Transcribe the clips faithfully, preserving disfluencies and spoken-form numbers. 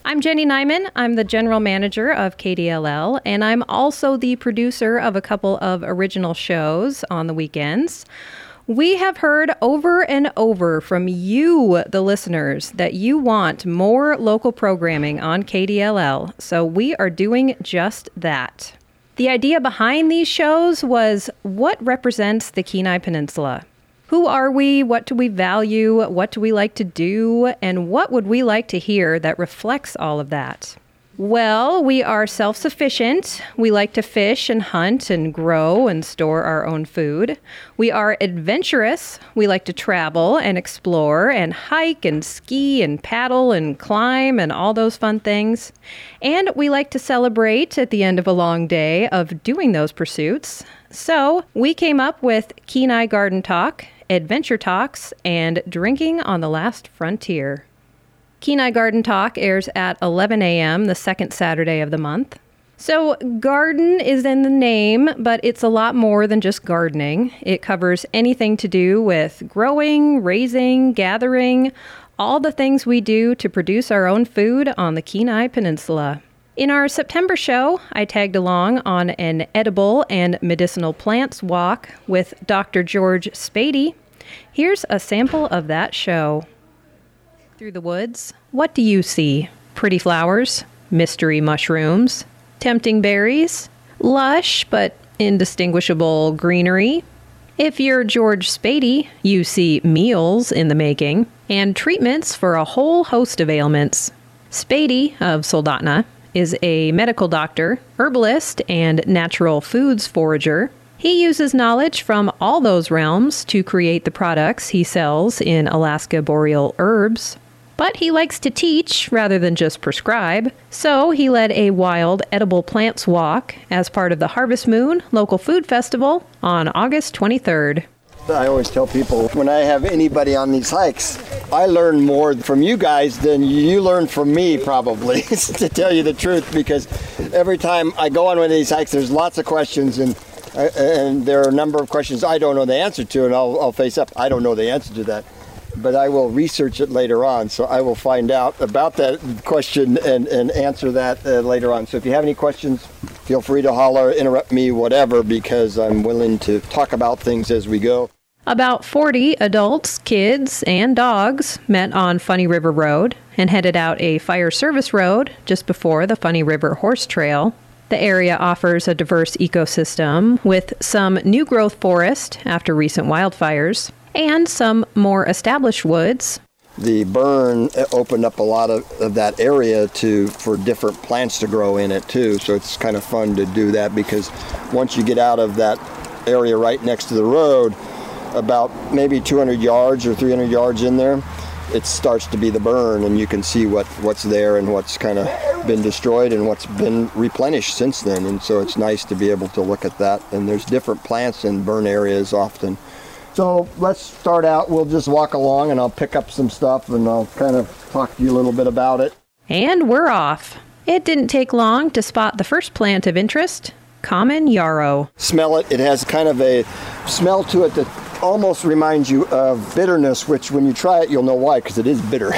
I'm Jenny Nyman. I'm the general manager of K D L L, and I'm also the producer of a couple of original shows on the weekends. We have heard over and over from you, the listeners, that you want more local programming on K D L L, so we are doing just that. The idea behind these shows was what represents the Kenai Peninsula? Who are we? What do we value? What do we like to do? And what would we like to hear that reflects all of that? Well, we are self-sufficient. We like to fish and hunt and grow and store our own food. We are adventurous. We like to travel and explore and hike and ski and paddle and climb and all those fun things. And we like to celebrate at the end of a long day of doing those pursuits. So we came up with Kenai Garden Talk, Adventure Talks, and Drinking on the Last Frontier. Kenai Garden Talk airs at eleven a.m. the second Saturday of the month. So garden is in the name, but it's a lot more than just gardening. It covers anything to do with growing, raising, gathering, all the things we do to produce our own food on the Kenai Peninsula. In our September show, I tagged along on an edible and medicinal plants walk with Doctor George Spady. Here's a sample of that show. Through the woods, what do you see? Pretty flowers, mystery mushrooms, tempting berries, lush but indistinguishable greenery. If you're George Spady, you see meals in the making and treatments for a whole host of ailments. Spady of Soldotna is a medical doctor, herbalist, and natural foods forager. He uses knowledge from all those realms to create the products he sells in Alaska Boreal Herbs. But he likes to teach rather than just prescribe, so he led a wild edible plants walk as part of the Harvest Moon Local Food Festival on August twenty-third. I always tell people, when I have anybody on these hikes, I learn more from you guys than you learn from me, probably, to tell you the truth, because every time I go on one of these hikes, there's lots of questions, and uh, and there are a number of questions I don't know the answer to, and I'll, I'll face up, I don't know the answer to that. But I will research it later on, so I will find out about that question and, and answer that uh, later on. So if you have any questions, feel free to holler, interrupt me, whatever, because I'm willing to talk about things as we go. About forty adults, kids, and dogs met on Funny River Road and headed out a fire service road just before the Funny River Horse Trail. The area offers a diverse ecosystem with some new growth forest after recent wildfires and some more established woods. The burn opened up a lot of, of that area to for different plants to grow in it too, so it's kind of fun to do that, because once you get out of that area right next to the road, about maybe two hundred yards or three hundred yards in there, it starts to be the burn, and you can see what, what's there and what's kind of been destroyed and what's been replenished since then. And so it's nice to be able to look at that. And there's different plants in burn areas often. So let's start out. We'll just walk along and I'll pick up some stuff and I'll kind of talk to you a little bit about it. And we're off. It didn't take long to spot the first plant of interest, common yarrow. Smell it. It has kind of a smell to it that almost reminds you of bitterness, which when you try it, you'll know why, because it is bitter.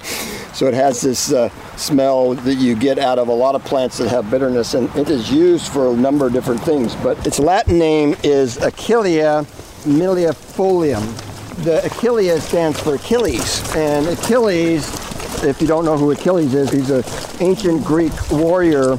So it has this uh, smell that you get out of a lot of plants that have bitterness, and it is used for a number of different things. But its Latin name is Achillea milliefolium. The Achillea stands for Achilles, and Achilles, if you don't know who Achilles is, he's an ancient Greek warrior,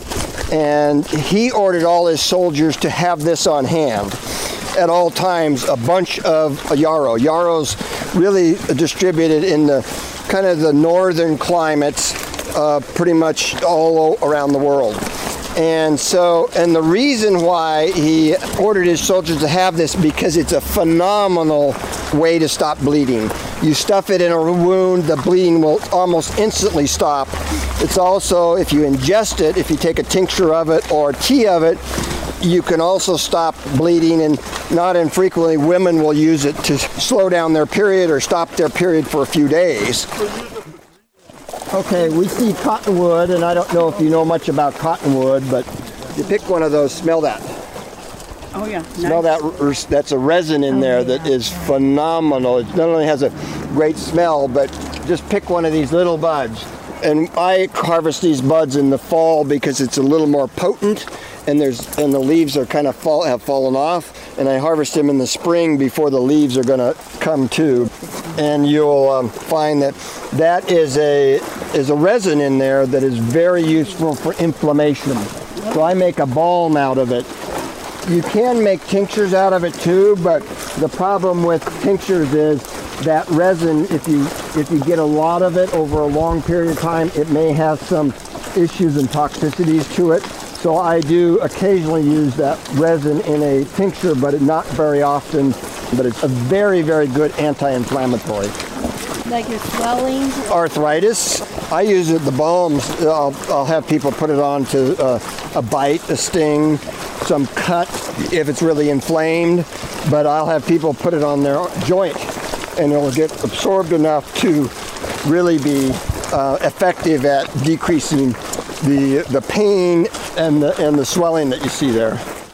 and he ordered all his soldiers to have this on hand at all times, a bunch of yarrow. Yarrow's really distributed in the kind of the northern climates, uh, pretty much all around the world. And so, and the reason why he ordered his soldiers to have this, because it's a phenomenal way to stop bleeding. You stuff it in a wound, the bleeding will almost instantly stop. It's also, if you ingest it, if you take a tincture of it or tea of it, you can also stop bleeding, and not infrequently women will use it to slow down their period or stop their period for a few days. Okay, we see cottonwood, and I don't know if you know much about cottonwood, but you pick one of those, smell that. Oh yeah, Smell nice. that, that's a resin in oh, there yeah. that is phenomenal. It not only has a great smell, but just pick one of these little buds. And I harvest these buds in the fall because it's a little more potent, and there's and the leaves are kind of fall have fallen off. And I harvest them in the spring before the leaves are going to come to. And you'll um, find that that is a is a resin in there that is very useful for inflammation. So I make a balm out of it. You can make tinctures out of it too, but the problem with tinctures is that resin, if you if you get a lot of it over a long period of time, it may have some issues and toxicities to it. So I do occasionally use that resin in a tincture, but not very often. But it's a very, very good anti-inflammatory. Like your swelling? Arthritis. I use it, the balms, I'll, I'll have people put it on to uh, a bite, a sting, some cut if it's really inflamed. But I'll have people put it on their joint, and it'll get absorbed enough to really be uh, effective at decreasing the the pain and the and the swelling that you see there.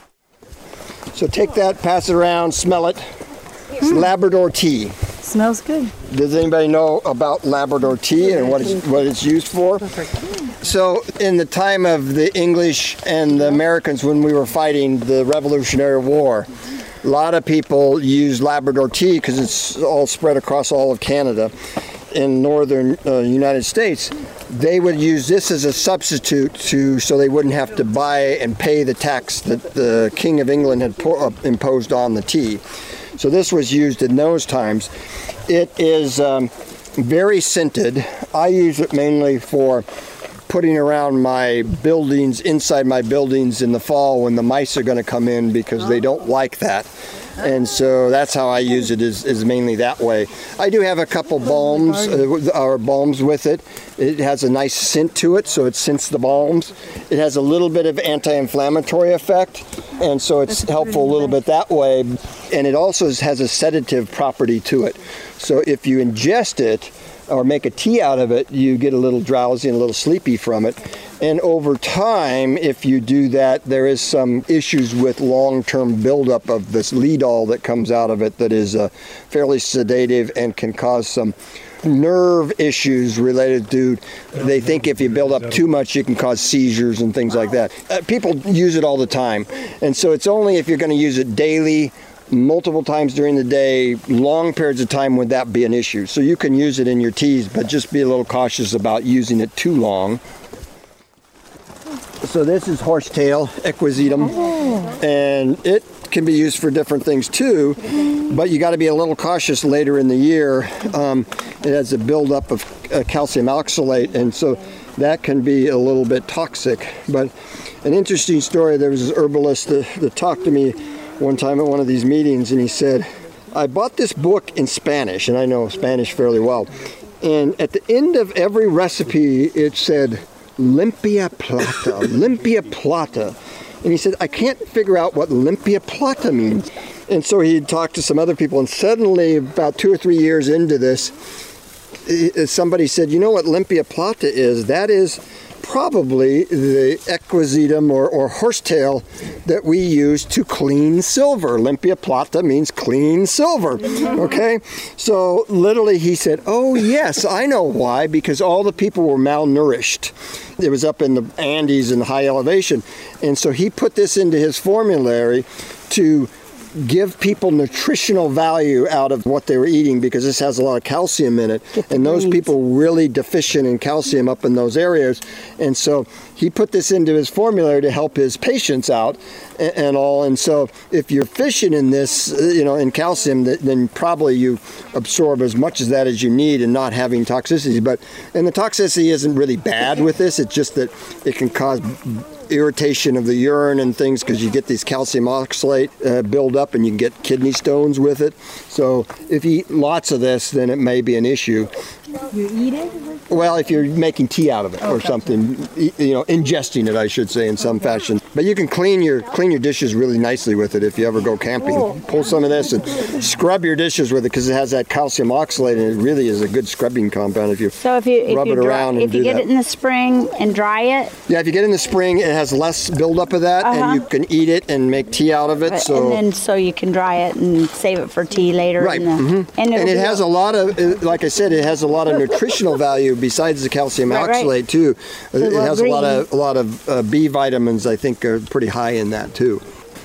So take that, pass it around, smell it. It's mm. Labrador tea. Smells good. Does anybody know about Labrador tea and what it's what it's used for? So in the time of the English and the Americans, when we were fighting the Revolutionary War, a lot of people used Labrador tea because it's all spread across all of Canada. In northern uh, United States, they would use this as a substitute to so they wouldn't have to buy and pay the tax that the King of England had po- uh, imposed on the tea. So this was used in those times. It is um, very scented. I use it mainly for putting around my buildings, inside my buildings in the fall when the mice are going to come in because they don't like that. And so that's how I use it, is, is mainly that way. I do have a couple balms, uh, or balms with it. It has a nice scent to it, so it scents the balms. It has a little bit of anti-inflammatory effect, and so it's helpful a little bit that way. And it also has a sedative property to it. So if you ingest it, or make a tea out of it, you get a little drowsy and a little sleepy from it. And over time, if you do that, there is some issues with long-term buildup of this Lidol that comes out of it that is uh, fairly sedative and can cause some nerve issues related to, they think if you build up too much, you can cause seizures and things like that. Uh, people use it all the time. And so it's only if you're going to use it daily, multiple times during the day, long periods of time, would that be an issue. So you can use it in your teas, but just be a little cautious about using it too long. So this is horsetail equisetum, oh. and it can be used for different things too, but you got to be a little cautious later in the year. Um, it has a buildup of uh, calcium oxalate, and so that can be a little bit toxic. But an interesting story, there was this herbalist that, that talked to me one time at one of these meetings, and he said, I bought this book in Spanish, and I know Spanish fairly well, and at the end of every recipe it said limpia plata, limpia plata. And he said, I can't figure out what limpia plata means. And so he talked to some other people, and suddenly, about two or three years into this, somebody said, you know what limpia plata is? That is probably the equisetum or, or horsetail that we use to clean silver. Limpia plata means clean silver. Okay? So literally he said, oh yes, I know why, because all the people were malnourished. It was up in the Andes in high elevation. And so he put this into his formulary to give people nutritional value out of what they were eating, because this has a lot of calcium in it, and those people were really deficient in calcium up in those areas. And so he put this into his formulary to help his patients out and, and all. And so if you're deficient in this, you know, in calcium, then probably you absorb as much as that as you need and not having toxicity. But and the toxicity isn't really bad with this. It's just that it can cause irritation of the urine and things, because you get these calcium oxalate uh, build up and you can get kidney stones with it. So if you eat lots of this, then it may be an issue. You eat it? Well, if you're making tea out of it, oh, or something, you know, ingesting it, I should say, in some fashion. But you can clean your clean your dishes really nicely with it if you ever go camping. Cool. Pull some of this and scrub your dishes with it, because it has that calcium oxalate, and it really is a good scrubbing compound if you so if you rub if you it dry, around and if you do get that. it in the spring and dry it. Yeah, if you get it in the spring, it has less buildup of that, uh-huh. and you can eat it and make tea out of it. So and then so you can dry it and save it for tea later. Right, in the, mm-hmm. and, and it has a lot of, like I said, it has a lot of nutritional value besides the calcium Right, right. oxalate too. It well, has a lot green. of a lot of uh, B vitamins. I think are pretty high in that too.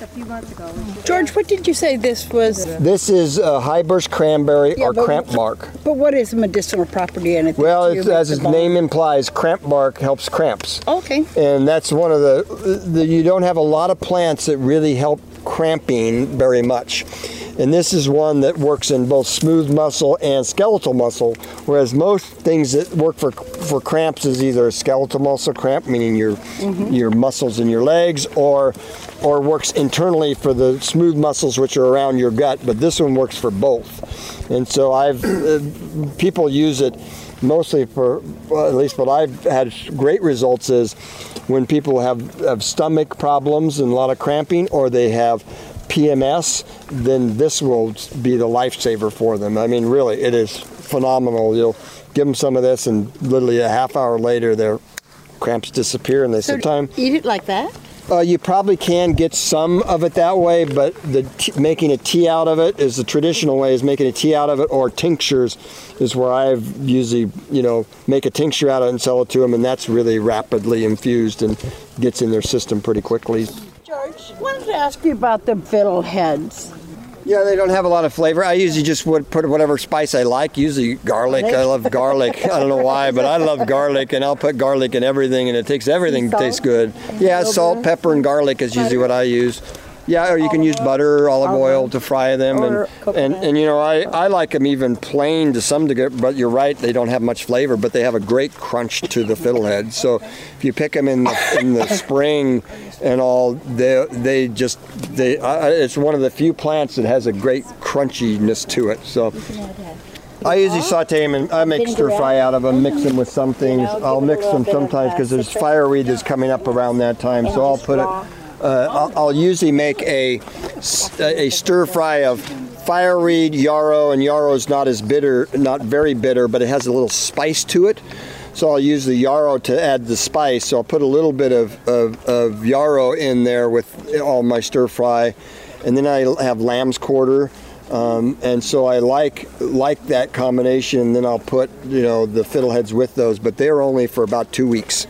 George, what did you say this was? This is uh, high burst cranberry Yeah, or but- cramp bark. But what is medicinal property in it? that Well, you it's, make as the its balm? name implies, cramp bark helps cramps. Okay. And that's one of the, the, you don't have a lot of plants that really help cramping very much. And this is one that works in both smooth muscle and skeletal muscle, whereas most things that work for for cramps is either a skeletal muscle cramp, meaning your Mm-hmm. your muscles in your legs, or or works internally for the smooth muscles which are around your gut. But this one works for both. And so I've uh, people use it mostly for, well, at least what I've had great results is when people have, have stomach problems and a lot of cramping, or they have P M S, then this will be the lifesaver for them. I mean, really, it is phenomenal. You'll give them some of this, and literally a half hour later, their cramps disappear, and they So say, "Time." eat it like that? Uh, you probably can get some of it that way, but the t- making a tea out of it is the traditional way. Is making a tea out of it, or tinctures is where I've usually, you know, make a tincture out of it and sell it to them, and that's really rapidly infused and gets in their system pretty quickly. George, I wanted to ask you about the fiddleheads. Yeah, they don't have a lot of flavor. I usually just would put whatever spice I like. Usually garlic. I love garlic. I don't know why, but I love garlic, and I'll put garlic in everything, and it takes everything to taste good. Yeah, salt, pepper, and garlic is usually what I use. Yeah, or you can use butter, olive oil to fry them, Or and coconut. and, and you know I, I like them even plain to some degree. But you're right, they don't have much flavor, but they have a great crunch to the fiddlehead. So if you pick them in the, in the spring and all, they they just they uh, it's one of the few plants that has a great crunchiness to it. So. I usually saute them and I make stir fry out of them, mix them with some things. I'll mix them sometimes because there's fireweed that's coming up around that time, so I'll put it. Uh, I'll, I'll usually make a a stir fry of fireweed, yarrow, and yarrow is not as bitter, not very bitter, but it has a little spice to it. So I'll use the yarrow to add the spice. So I'll put a little bit of, of, of yarrow in there with all my stir fry, and then I have lamb's quarter. Um, and so I like like that combination. Then I'll put, you know, the fiddleheads with those, but they're only for about two weeks.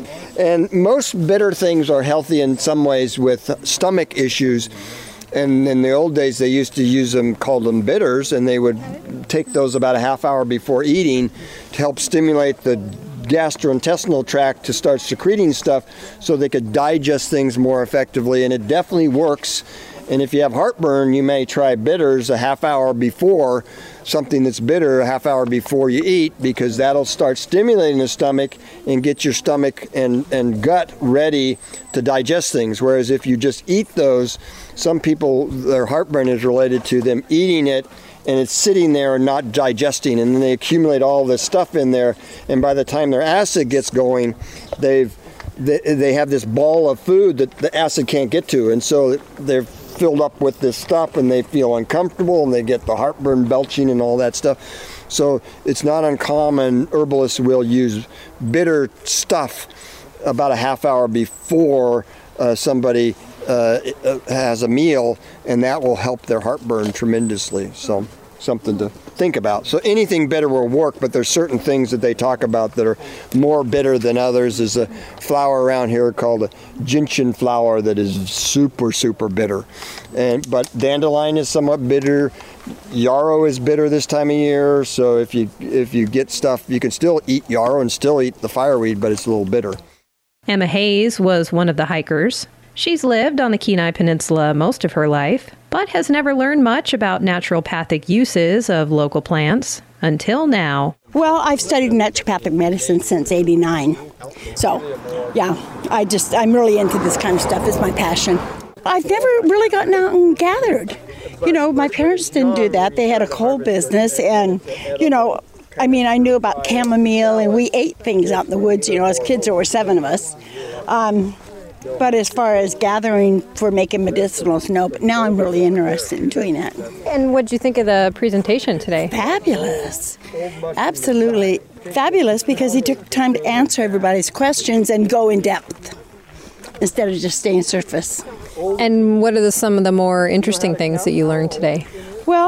And most bitter things are healthy in some ways with stomach issues. And in the old days, they used to use them, called them bitters, and they would take those about a half hour before eating to help stimulate the gastrointestinal tract to start secreting stuff so they could digest things more effectively. And it definitely works. And if you have heartburn, you may try bitters a half hour before, something that's bitter a half hour before you eat, because that'll start stimulating the stomach and get your stomach and, and gut ready to digest things. Whereas if you just eat those, some people, their heartburn is related to them eating it and it's sitting there and not digesting, and then they accumulate all this stuff in there, and by the time their acid gets going, they've they, they have this ball of food that the acid can't get to, and so they're filled up with this stuff and they feel uncomfortable and they get the heartburn, belching, and all that stuff. So it's not uncommon. Herbalists will use bitter stuff about a half hour before uh, somebody uh, has a meal, and that will help their heartburn tremendously. So something to think about. So anything bitter will work, but there's certain things that they talk about that are more bitter than others. There's a flower around here called a gentian flower that is super, super bitter. And but dandelion is somewhat bitter. Yarrow is bitter this time of year. So if you if you get stuff, you can still eat yarrow and still eat the fireweed, but it's a little bitter. Emma Hayes was one of the hikers. She's lived on the Kenai Peninsula most of her life, but has never learned much about naturopathic uses of local plants until now. Well, I've studied naturopathic medicine since eighty-nine. So, yeah, I just, I'm really into this kind of stuff. It's my passion. I've never really gotten out and gathered. You know, my parents didn't do that. They had a coal business, and, you know, I mean, I knew about chamomile, and we ate things out in the woods. You know, as kids, there were seven of us. Um, But as far as gathering for making medicinals, no. But now I'm really interested in doing that. And what did you think of the presentation today? Fabulous. Absolutely fabulous, because he took time to answer everybody's questions and go in depth instead of just staying surface. And what are the, some of the more interesting things that you learned today? Well,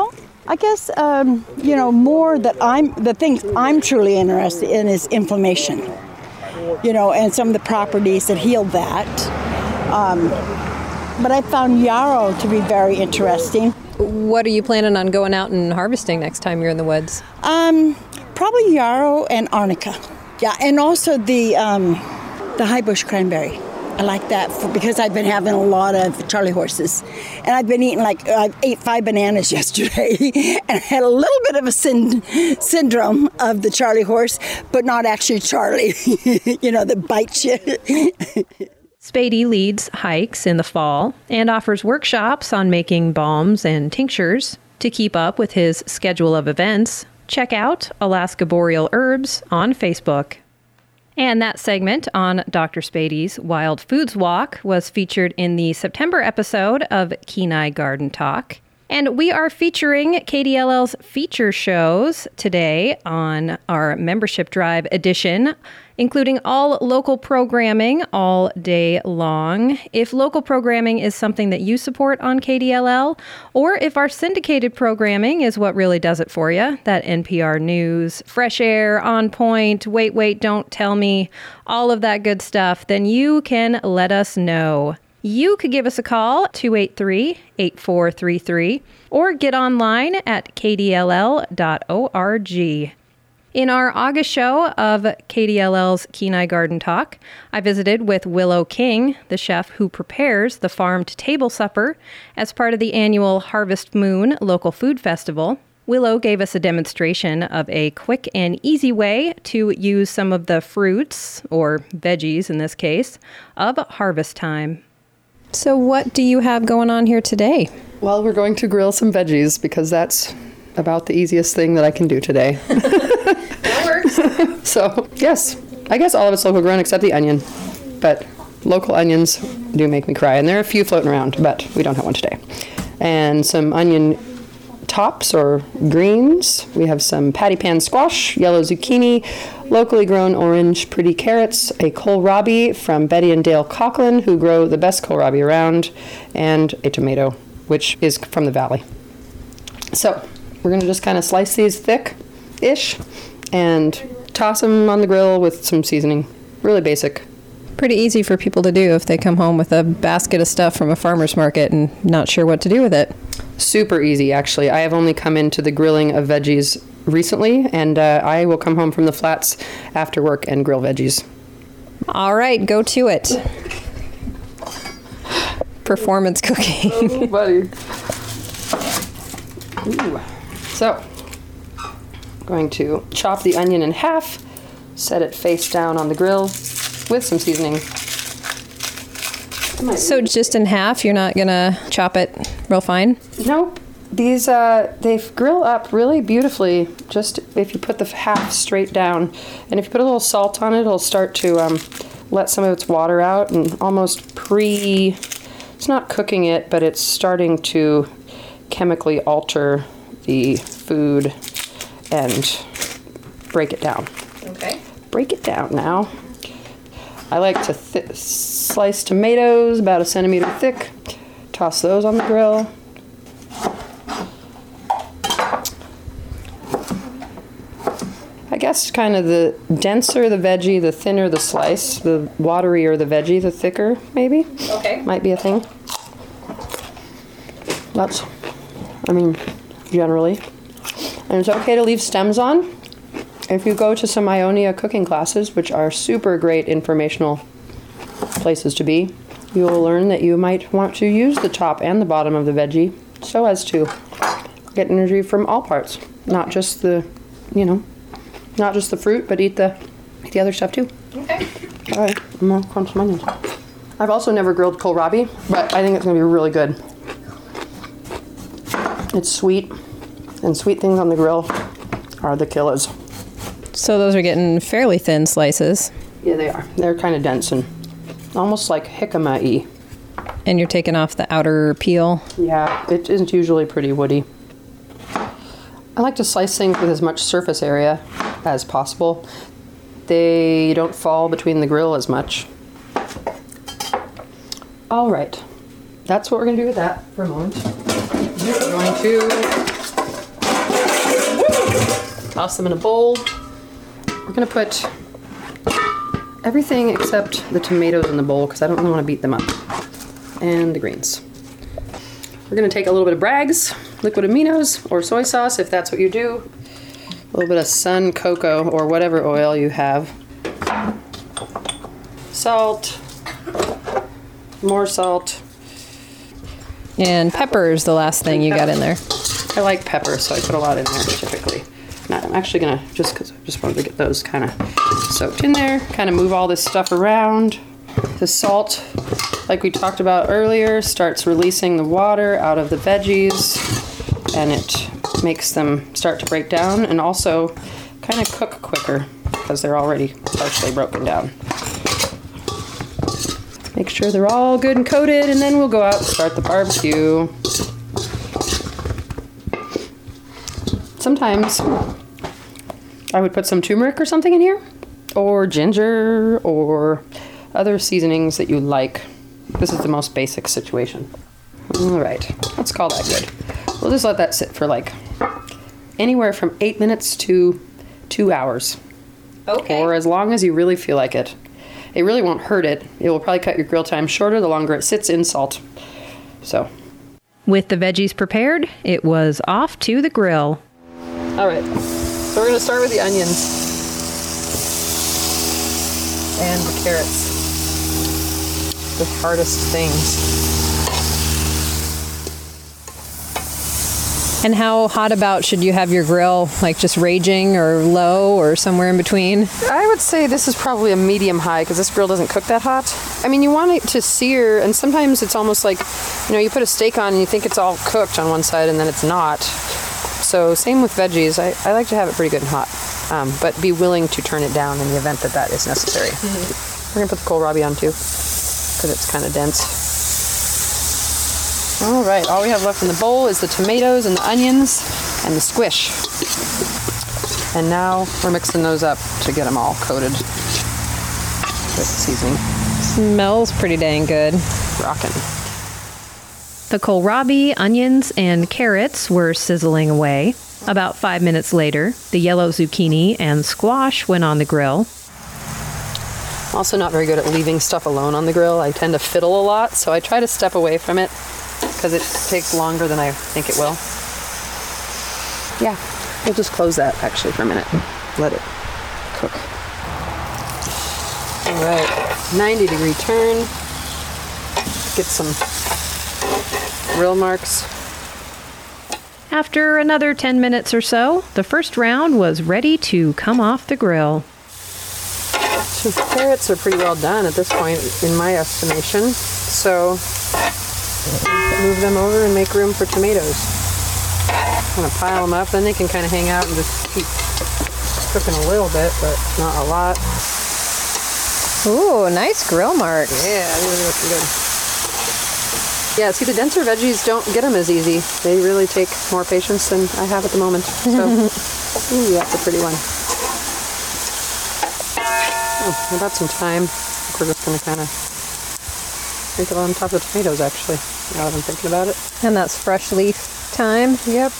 I guess, um, you know, more that I'm, the things I'm truly interested in is inflammation, you know, and some of the properties that heal that. Um, but I found yarrow to be very interesting. What are you planning on going out and harvesting next time you're in the woods? Um, probably yarrow and arnica. Yeah, and also the um, the high bush cranberry. I like that for, because I've been having a lot of Charlie horses, and I've been eating like I ate five bananas yesterday, and I had a little bit of a syn- syndrome of the Charlie horse, but not actually Charlie, you know, that bites you. Spady leads hikes in the fall and offers workshops on making balms and tinctures. To keep up with his schedule of events, check out Alaska Boreal Herbs on Facebook. And that segment on Doctor Spady's Wild Foods Walk was featured in the September episode of Kenai Garden Talk. And we are featuring K D L L's feature shows today on our Membership Drive edition, including all local programming all day long. If local programming is something that you support on K D L L, or if our syndicated programming is what really does it for you, that N P R News, Fresh Air, On Point, Wait, Wait, Don't Tell Me, all of that good stuff, then you can let us know. You could give us a call, two eight three, eight four three three, or get online at k d l l dot org. In our August show of K D L L's Kenai Garden Talk, I visited with Willow King, the chef who prepares the farm-to-table supper as part of the annual Harvest Moon Local Food Festival. Willow gave us a demonstration of a quick and easy way to use some of the fruits, or veggies in this case, of harvest time. So what do you have going on here today? Well, we're going to grill some veggies because that's about the easiest thing that I can do today. That works. So, yes, I guess all of it's local grown except the onion. But local onions do make me cry. And there are a few floating around, but we don't have one today. And some onion tops or greens. We have some patty pan squash, yellow zucchini, locally grown orange pretty carrots, a kohlrabi from Betty and Dale Coughlin, who grow the best kohlrabi around, and a tomato, which is from the valley. So we're going to just kind of slice these thick-ish and toss them on the grill with some seasoning. Really basic. Pretty easy for people to do if they come home with a basket of stuff from a farmer's market and not sure what to do with it. Super easy, actually. I have only come into the grilling of veggies recently, and uh, I will come home from the flats after work and grill veggies. All right, go to it. Performance cooking. Oh, buddy. Ooh. So, I'm going to chop the onion in half, set it face down on the grill with some seasoning. So just in half, you're not gonna chop it real fine? Nope. These, uh, they grill up really beautifully just if you put the half straight down. And if you put a little salt on it, it'll start to um, let some of its water out and almost pre, it's not cooking it, but it's starting to chemically alter the food and break it down. Okay. Break it down now. I like to th- slice tomatoes about a centimeter thick, toss those on the grill. I guess kind of the denser the veggie, the thinner the slice. The waterier the veggie, the thicker maybe. Okay. Might be a thing. That's, I mean, generally. And it's okay to leave stems on. If you go to some Ionia cooking classes, which are super great informational places to be, you will learn that you might want to use the top and the bottom of the veggie so as to get energy from all parts, not just the, you know, not just the fruit, but eat the eat the other stuff too. Okay. All right, I'm gonna crunch some onions. I've also never grilled kohlrabi, but I think it's gonna be really good. It's sweet, and sweet things on the grill are the killers. So those are getting fairly thin slices. Yeah, they are. They're kind of dense and almost like jicama-y. And you're taking off the outer peel? Yeah, it isn't usually pretty woody. I like to slice things with as much surface area as possible. They don't fall between the grill as much. All right. That's what we're going to do with that for a moment. We're going to toss them in a bowl. We're gonna put everything except the tomatoes in the bowl because I don't really want to beat them up. And the greens. We're gonna take a little bit of Bragg's liquid aminos or soy sauce if that's what you do. A little bit of sun cocoa or whatever oil you have. Salt. More salt. And pepper is the last thing you got in there. I like pepper, so I put a lot in there typically. Now, I'm actually gonna, just because I just wanted to get those kind of soaked in there, kind of move all this stuff around. The salt, like we talked about earlier, starts releasing the water out of the veggies, and it makes them start to break down and also kind of cook quicker because they're already partially broken down. Make sure they're all good and coated, and then we'll go out and start the barbecue. Sometimes I would put some turmeric or something in here, or ginger, or other seasonings that you like. This is the most basic situation. All right, let's call that good. We'll just let that sit for like anywhere from eight minutes to two hours. Okay. Or as long as you really feel like it. It really won't hurt it. It will probably cut your grill time shorter the longer it sits in salt. So. With the veggies prepared, it was off to the grill. All right. So we're going to start with the onions. And the carrots. The hardest things. And how hot about should you have your grill? Like just raging or low or somewhere in between? I would say this is probably a medium high because this grill doesn't cook that hot. I mean, you want it to sear, and sometimes it's almost like, you know, you put a steak on and you think it's all cooked on one side and then it's not. So same with veggies. I, I like to have it pretty good and hot, um, but be willing to turn it down in the event that that is necessary. Mm-hmm. We're going to put the kohlrabi on too because it's kind of dense. All right, all we have left in the bowl is the tomatoes and the onions and the squish. And now we're mixing those up to get them all coated with seasoning. Smells pretty dang good. Rockin'. The kohlrabi, onions, and carrots were sizzling away. About five minutes later, the yellow zucchini and squash went on the grill. I'm also not very good at leaving stuff alone on the grill. I tend to fiddle a lot, so I try to step away from it because it takes longer than I think it will. Yeah, we'll just close that actually for a minute. Let it cook. All right, ninety degree turn. Get some grill marks. After another ten minutes or so, the first round was ready to come off the grill. So the carrots are pretty well done at this point, in my estimation. So move them over and make room for tomatoes. I'm gonna pile them up, then they can kind of hang out and just keep cooking a little bit, but not a lot. Ooh, nice grill marks. Yeah, really looking good. Yeah, see, the denser veggies don't get them as easy. They really take more patience than I have at the moment. So, ooh, that's a pretty one. Oh, about some time. I think we're just gonna kind of sprinkle it on top of the tomatoes, actually, now that I'm thinking about it. And that's fresh leaf time. Yep.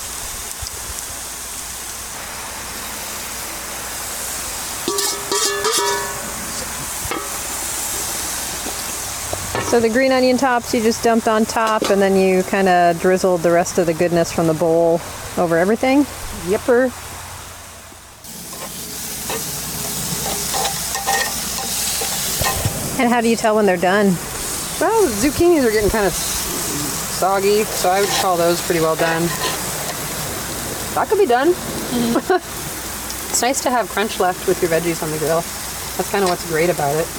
So the green onion tops you just dumped on top, and then you kind of drizzled the rest of the goodness from the bowl over everything? Yepper. And how do you tell when they're done? Well, the zucchinis are getting kind of soggy, so I would call those pretty well done. That could be done. Mm-hmm. It's nice to have crunch left with your veggies on the grill. That's kind of what's great about it.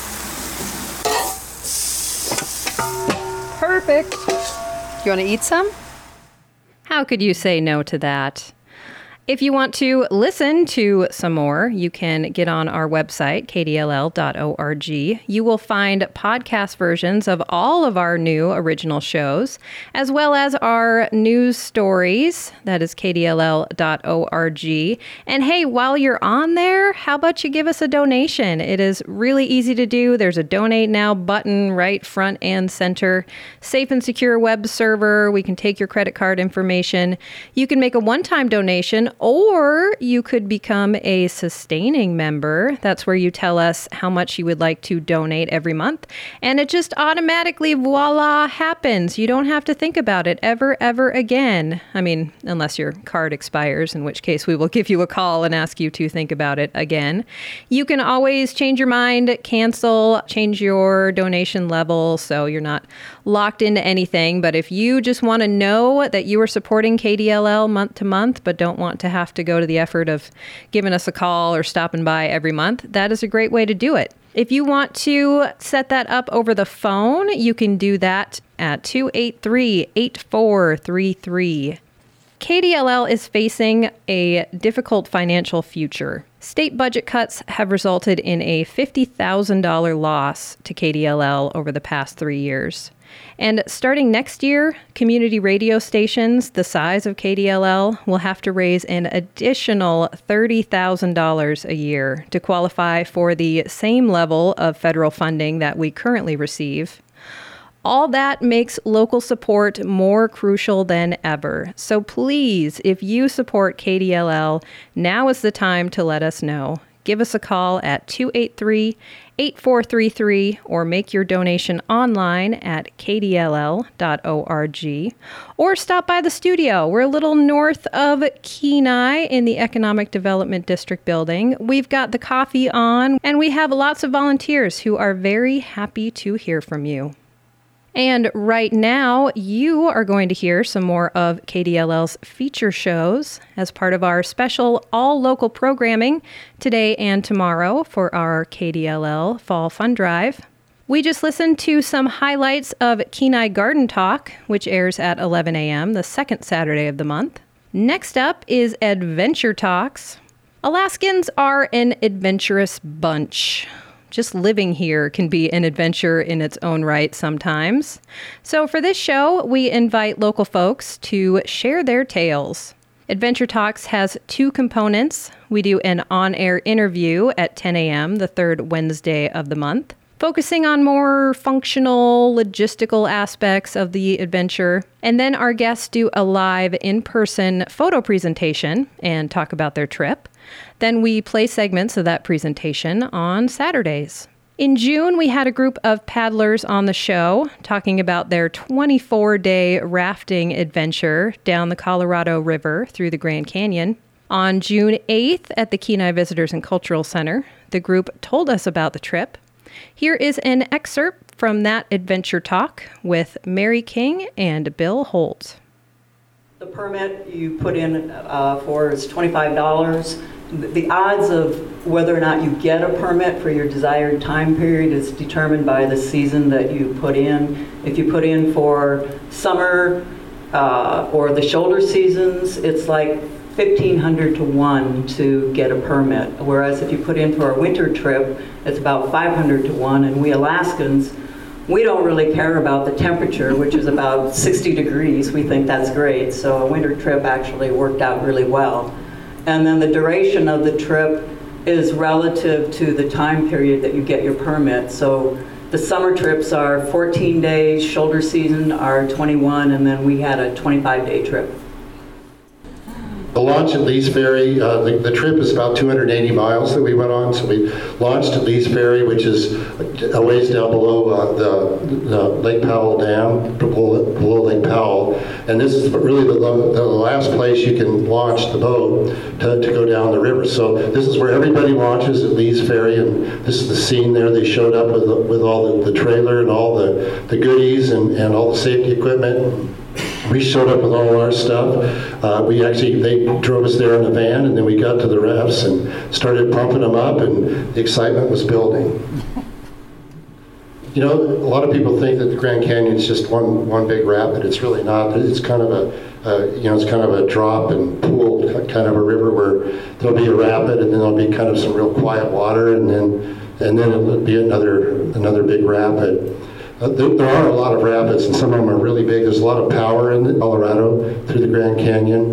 Perfect. You want to eat some? How could you say no to that? If you want to listen to some more, you can get on our website, k d l l dot org. You will find podcast versions of all of our new original shows, as well as our news stories. That is k d l l dot org. And hey, while you're on there, how about you give us a donation? It is really easy to do. There's a donate now button right front and center. Safe and secure web server. We can take your credit card information. You can make a one-time donation, Or you could become a sustaining member. That's where you tell us how much you would like to donate every month. And it just automatically, voila, happens. You don't have to think about it ever, ever again. I mean, unless your card expires, in which case we will give you a call and ask you to think about it again. You can always change your mind, cancel, change your donation level so you're not locked into anything. But if you just want to know that you are supporting K D L L month to month, but don't want to have to go to the effort of giving us a call or stopping by every month, that is a great way to do it. If you want to set that up over the phone, you can do that at two eight three, eight four three three. K D L L is facing a difficult financial future. State budget cuts have resulted in a fifty thousand dollars loss to K D L L over the past three years. And starting next year, community radio stations the size of K D L L will have to raise an additional thirty thousand dollars a year to qualify for the same level of federal funding that we currently receive. All that makes local support more crucial than ever. So please, if you support K D L L, now is the time to let us know. Give us a call at two eight three, eight four three three or make your donation online at k d l l dot org or stop by the studio. We're a little north of Kenai in the Economic Development District building. We've got the coffee on and we have lots of volunteers who are very happy to hear from you. And right now, you are going to hear some more of K D L L's feature shows as part of our special all-local programming today and tomorrow for our K D L L Fall Fun Drive. We just listened to some highlights of Kenai Garden Talk, which airs at eleven a.m. the second Saturday of the month. Next up is Adventure Talks. Alaskans are an adventurous bunch. Just living here can be an adventure in its own right sometimes. So for this show, we invite local folks to share their tales. Adventure Talks has two components. We do an on-air interview at ten a.m. the third Wednesday of the month, focusing on more functional, logistical aspects of the adventure. And then our guests do a live in-person photo presentation and talk about their trip. Then we play segments of that presentation on Saturdays. In June, we had a group of paddlers on the show talking about their twenty-four day rafting adventure down the Colorado River through the Grand Canyon. On June eighth at the Kenai Visitors and Cultural Center, the group told us about the trip. Here is an excerpt from that adventure talk with Mary King and Bill Holt. The permit you put in uh, for is twenty-five dollars. The odds of whether or not you get a permit for your desired time period is determined by the season that you put in. If you put in for summer uh, or the shoulder seasons, it's like fifteen hundred to one to get a permit. Whereas if you put in for a winter trip, it's about five hundred to one. And we Alaskans, we don't really care about the temperature, which is about sixty degrees. We think that's great. So a winter trip actually worked out really well. And then the duration of the trip is relative to the time period that you get your permit. So the summer trips are fourteen days, shoulder season are twenty-one, and then we had a twenty-five day trip. The launch at Lee's Ferry, uh, the, the trip is about two hundred eighty miles that we went on. So we launched at Lee's Ferry, which is a ways down below uh, the, the Lake Powell Dam, below, below Lake Powell. And this is really the, the last place you can launch the boat to, to go down the river. So this is where everybody launches at Lee's Ferry, and this is the scene there. They showed up with, with all the, the trailer and all the, the goodies and, and all the safety equipment. We showed up with all our stuff. Uh, we actually, they drove us there in a van, and then we got to the rafts and started pumping them up, and the excitement was building. You know, a lot of people think that the Grand Canyon is just one one big rapid. It's really not. It's kind of a, uh, you know, it's kind of a drop and pool, kind of a river where there'll be a rapid, and then there'll be kind of some real quiet water, and then and then it'll be another another big rapid. Uh, there, there are a lot of rapids, and some of them are really big. There's a lot of power in Colorado through the Grand Canyon.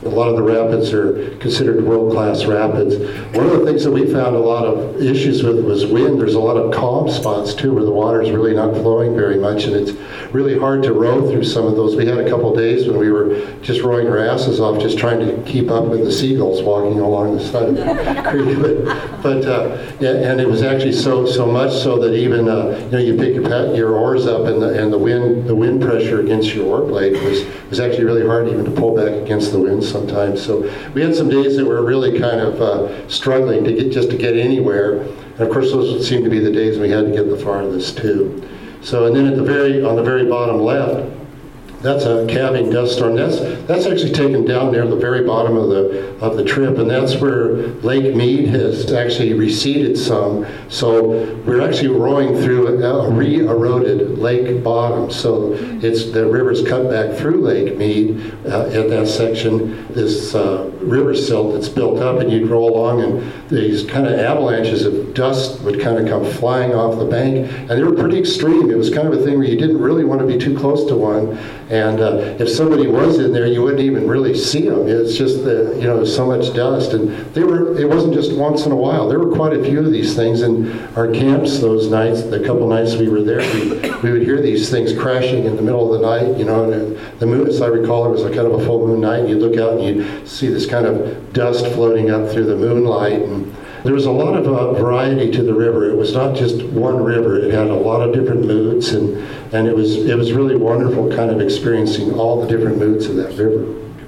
A lot of the rapids are considered world-class rapids. One of the things that we found a lot of issues with was wind. There's a lot of calm spots too where the water is really not flowing very much, and it's really hard to row through some of those. We had a couple days when we were just rowing our asses off, just trying to keep up with the seagulls walking along the side of the creek. But, but uh, yeah, and it was actually so so much so that even uh, you know you pick your, your oars up, and the and the wind the wind pressure against your oar blade was was actually really hard even to pull back against the wind sometimes. So we had some days that were really kind of uh, struggling to get just to get anywhere. And of course, those would seem to be the days we had to get the farthest too. So, and then at the very on the very bottom left, that's a calving dust storm. That's that's actually taken down near the very bottom of the of the trip, and that's where Lake Mead has actually receded some. So we're actually rowing through a, a re-eroded lake bottom. So it's the river's cut back through Lake Mead uh, at that section. This uh, river silt that's built up, and you'd roll along, and these kind of avalanches of dust would kind of come flying off the bank, and they were pretty extreme. It was kind of a thing where you didn't really want to be too close to one. And uh, if somebody was in there, you wouldn't even really see them. It's just the, you know, so much dust. And they were, it wasn't just once in a while. There were quite a few of these things in our camps those nights, the couple nights we were there. We, we would hear these things crashing in the middle of the night, you know, and the moon, as I recall, it was a kind of a full moon night. And you'd look out and you'd see this kind of dust floating up through the moonlight. And there was a lot of uh, variety to the river. It was not just one river. It had a lot of different moods, and, and it was it was really wonderful kind of experiencing all the different moods of that river.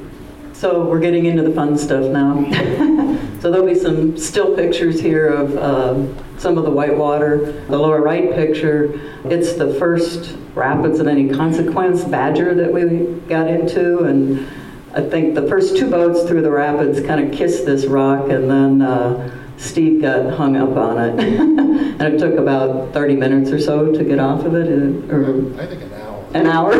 So we're getting into the fun stuff now. So there'll be some still pictures here of um, some of the whitewater. The lower right picture, it's the first rapids of any consequence, Badger, that we got into, and I think the first two boats through the rapids kind of kissed this rock, and then uh, Steve got hung up on it. And it took about thirty minutes or so to get off of it. Or I think an hour. An hour?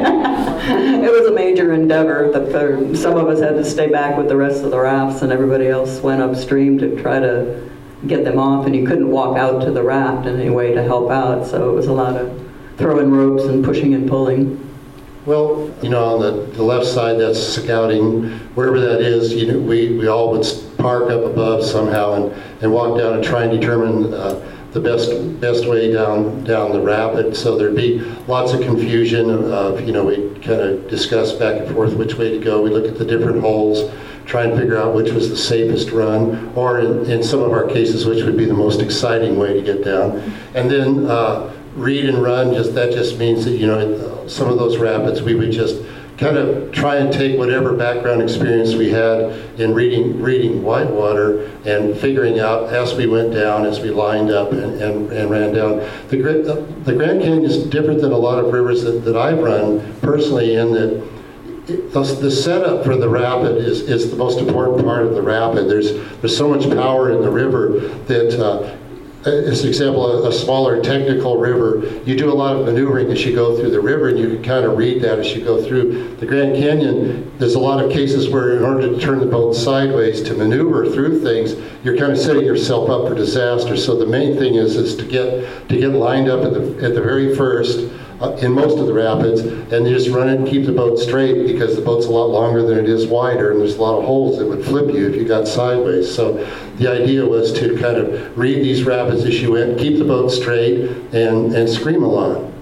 It was a major endeavor. The, some of us had to stay back with the rest of the rafts, and everybody else went upstream to try to get them off, and you couldn't walk out to the raft in any way to help out, so it was a lot of throwing ropes and pushing and pulling. Well, you know, on the, the left side, that's scouting. Wherever that is, you know, we, we all would park up above somehow and, and walk down and try and determine uh, the best best way down down the rapid. So there'd be lots of confusion of, you know, we'd kind of discuss back and forth which way to go. We look at the different holes, try and figure out which was the safest run, or in, in some of our cases, which would be the most exciting way to get down. And then uh, read and run, just that just means that, you know, some of those rapids, we would just kind of try and take whatever background experience we had in reading reading whitewater and figuring out as we went down, as we lined up and, and, and ran down. The, the Grand Canyon is different than a lot of rivers that, that I've run personally, in that it, the, the setup for the rapid is, is the most important part of the rapid. There's, there's so much power in the river that uh, as an example, a, a smaller technical river, you do a lot of maneuvering as you go through the river, and you can kind of read that as you go through. The Grand Canyon, there's a lot of cases where in order to turn the boat sideways to maneuver through things, you're kind of setting yourself up for disaster. So the main thing is is to get to get lined up at the at the very first, uh, in most of the rapids, and you just run it and keep the boat straight, because the boat's a lot longer than it is wider, and there's a lot of holes that would flip you if you got sideways. So the idea was to kind of read these rapids as you went, keep the boat straight, and, and scream along.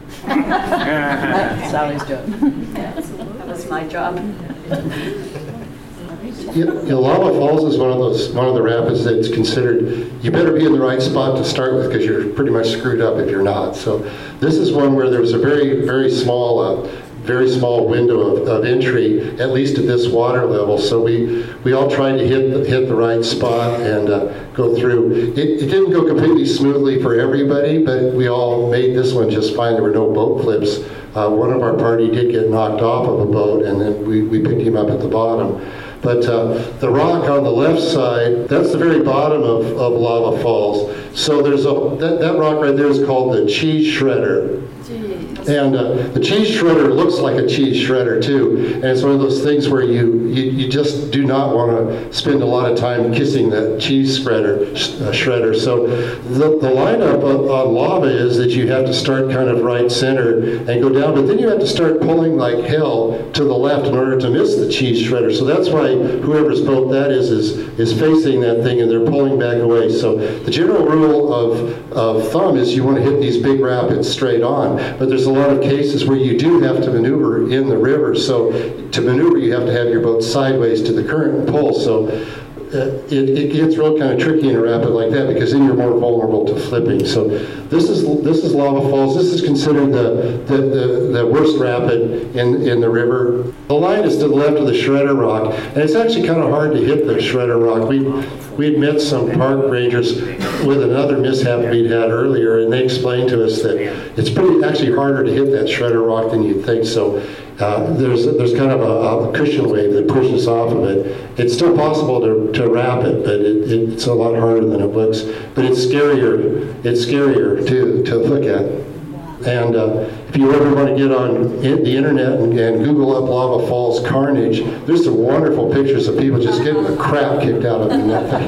Sally's job. That was my job. You know, Lava Falls is one of those one of the rapids that's considered, you better be in the right spot to start with, because you're pretty much screwed up if you're not. So this is one where there was a very, very small uh, very small window of, of entry, at least at this water level. So we, we all tried to hit the, hit the right spot and uh, go through. It, it didn't go completely smoothly for everybody, but we all made this one just fine. There were no boat flips. Uh, one of our party did get knocked off of a boat, and then we, we picked him up at the bottom. But uh, the rock on the left side, that's the very bottom of, of Lava Falls. So there's a, that, that rock right there is called the cheese shredder. And uh, the cheese shredder looks like a cheese shredder too, and it's one of those things where you, you, you just do not want to spend a lot of time kissing that cheese shredder. Uh, shredder. So the, the lineup on, on lava is that you have to start kind of right center and go down, but then you have to start pulling like hell to the left in order to miss the cheese shredder. So that's why whoever's boat that is is, is facing that thing and they're pulling back away. So the general rule of, of thumb is you want to hit these big rapids straight on, but there's a lot of cases where you do have to maneuver in the river. So to maneuver, you have to have your boat sideways to the current and pull. So uh, it, it gets real kind of tricky in a rapid like that because then you're more vulnerable to flipping. So this is this is Lava Falls. This is considered the the, the, the worst rapid in, in the river. The line is to the left of the Shredder Rock, and it's actually kind of hard to hit the Shredder Rock. We we had met some park rangers with another mishap we'd had earlier, and they explained to us that it's pretty actually harder to hit that Shredder Rock than you'd think. So uh, there's there's kind of a, a cushion wave that pushes off of it. It's still possible to, to wrap it, but it, it's a lot harder than it looks. But it's scarier. It's scarier to to look at. And uh, if you ever want to get on the internet and, and Google up Lava Falls carnage, there's some wonderful pictures of people just getting the crap kicked out of them in that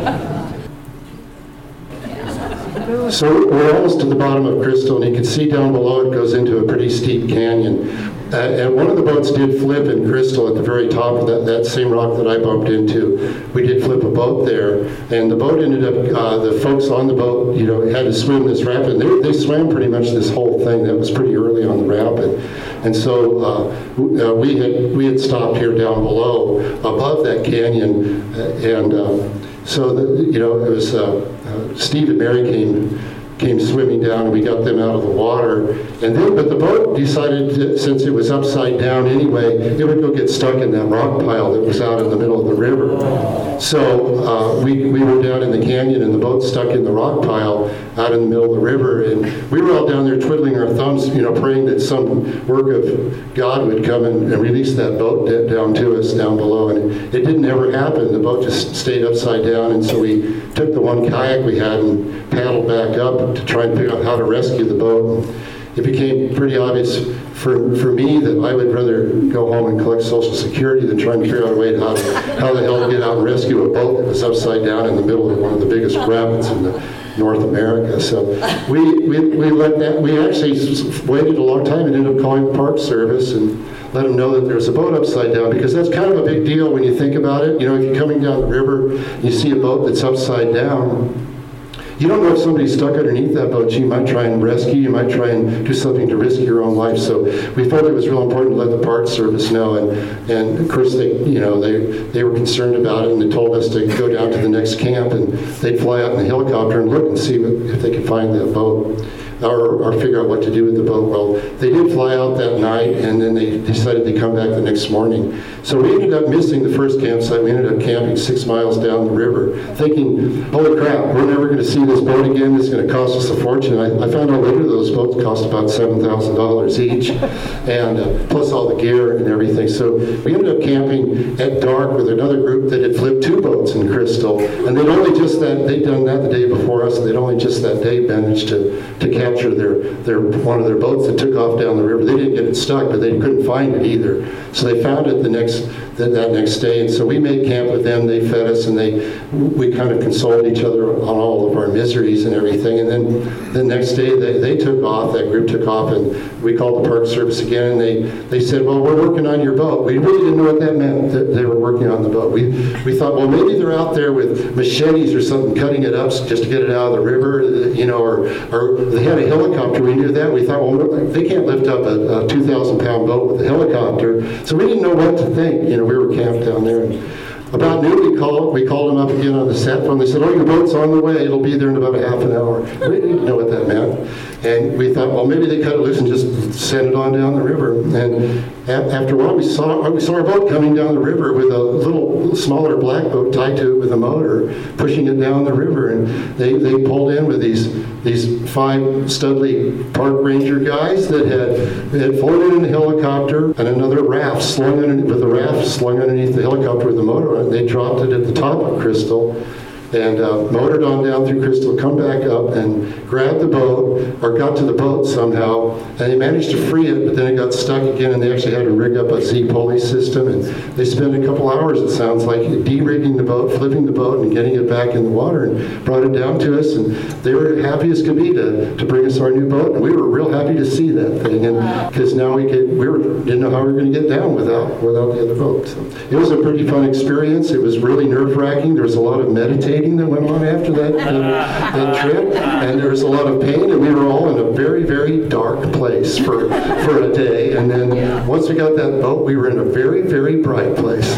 thing. So we're almost to the bottom of Crystal, and you can see down below it goes into a pretty steep canyon. Uh, and one of the boats did flip in Crystal at the very top of that, that same rock that I bumped into. We did flip a boat there, and the boat ended up, uh, the folks on the boat, you know, had to swim this rapid. They, they swam pretty much this whole thing. That was pretty early on the rapid. And so uh, we had we had stopped here down below, above that canyon, uh, and um, so, the, you know, it was, uh, uh, Steve and Mary came came swimming down, and we got them out of the water. And then, but the boat decided that since it was upside down anyway, it would go get stuck in that rock pile that was out in the middle of the river. So uh, we, we were down in the canyon, and the boat stuck in the rock pile out in the middle of the river. And we were all down there twiddling our thumbs, you know, praying that some work of God would come and, and release that boat d- down to us down below. And it, it didn't ever happen. The boat just stayed upside down. And so we took the one kayak we had and paddled back up to try and figure out how to rescue the boat. It became pretty obvious for for me that I would rather go home and collect Social Security than try and figure out a way to how, to, how the hell to get out and rescue a boat that was upside down in the middle of one of the biggest rapids in the North America. So we, we, we let that, we actually waited a long time and ended up calling the Park Service and let them know that there's a boat upside down, because that's kind of a big deal when you think about it. You know, if you're coming down the river, you see a boat that's upside down, you don't know if somebody's stuck underneath that boat. You might try and rescue, you might try and do something to risk your own life. So we felt it was real important to let the Park Service know, and, and of course they, you know, they they were concerned about it, and they told us to go down to the next camp, and they'd fly out in the helicopter and look and see if they could find that boat. Or, or figure out what to do with the boat. Well, they did fly out that night, and then they decided to come back the next morning. So we ended up missing the first campsite. We ended up camping six miles down the river, thinking, holy crap, we're never going to see this boat again. It's going to cost us a fortune. I, I found out later those boats cost about seven thousand dollars each, and uh, plus all the gear and everything. So we ended up camping at dark with another group that had flipped two boats in Crystal, and they'd only just that, they'd done that the day before us, and they'd only just that day managed to, to capture their, their one of their boats that took off down the river. They didn't get it stuck, but they couldn't find it either. So they found it the next that, that next day, and so we made camp with them. They fed us, and they we kind of consoled each other on all of our miseries and everything. And then the next day they, they took off. That group took off, and we called the Park Service again, and they, they said, well, we're working on your boat. We really didn't know what that meant, that they were working on the boat. We we thought, well, maybe they're out there with machetes or something, cutting it up just to get it out of the river, you know, or or they had a helicopter. We knew that. We thought, well, they can't lift up a, a two thousand pound boat with a helicopter. So we didn't know what to think. You know, we were camped down there. And about noon, we called, we called them up again on the sat phone. They said, oh, your boat's on the way. It'll be there in about a half an hour. We didn't know what that meant. And we thought, well, maybe they cut it loose and just sent it on down the river. And a- after a while, we saw we saw our boat coming down the river with a little smaller black boat tied to it with a motor, pushing it down the river. And they, they pulled in with these these five Studley Park Ranger guys that had had flown in a helicopter and another raft slung underneath, with a raft slung underneath the helicopter with the motor on it. They dropped it at the top of Crystal. and uh, motored on down through Crystal, come back up and grabbed the boat, or got to the boat somehow, and they managed to free it, but then it got stuck again, and they actually had to rig up a Z-pulley system, and they spent a couple hours, it sounds like, de-rigging the boat, flipping the boat, and getting it back in the water, and brought it down to us, and they were happy as could be to, to bring us our new boat, and we were real happy to see that thing, and because now we could, we were, didn't know how we were going to get down without without the other boat. So it was a pretty fun experience. It was really nerve-wracking. There was a lot of meditating that went on after that, uh, that trip, and there was a lot of pain, and we were all in a very, very dark place for, for a day, and then once we got that boat, we were in a very, very bright place.